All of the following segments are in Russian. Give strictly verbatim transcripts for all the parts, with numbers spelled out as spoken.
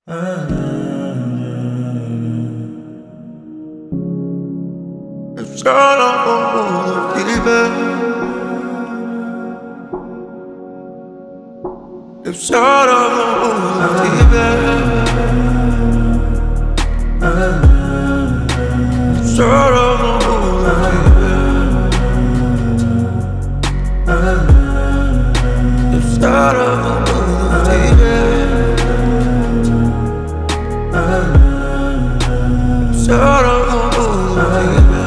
Я всё равно буду в тебе. Я всё равно буду в тебе. Всё равно буду в тебе. Я всё равно буду в тебе. Всё равно буду в тебе.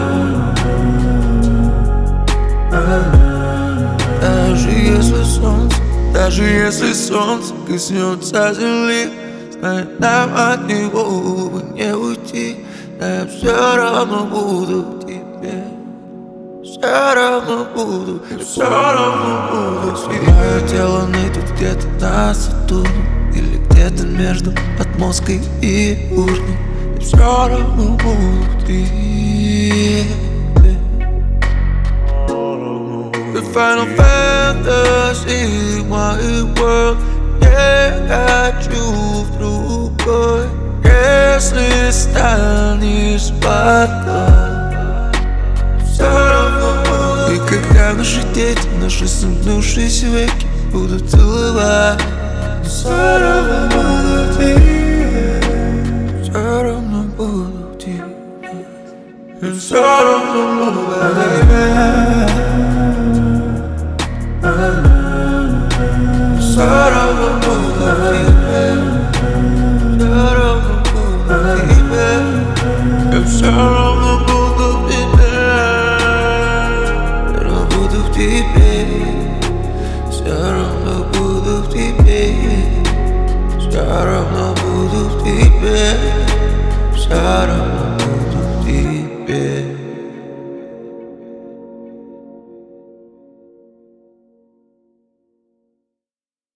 Даже если солнце, даже если солнце коснется земли, знай, нам от него бы не уйти. Я всё равно буду в тебе. Всё равно буду, всё равно буду в тебе. Мое тело нытит где-то на Сатурне, или где-то между Атмоской и Урной. Я всё равно буду в тебе. The Final Fantasy, my world, yeah, хочу в другой. Если станешь потом, всё равно буду. И когда наши дети, наши сомкнувшиеся веки будут целовать, всё равно буду в тебе. Всё равно буду в тебе. Всё равно буду в тебе. Всё равно буду в тебе. Всё равно буду в тебе. Я всё равно буду в тебе. Всё равно буду в тебе. Всё равно буду в тебе. Всё равно буду в тебе. Всё равно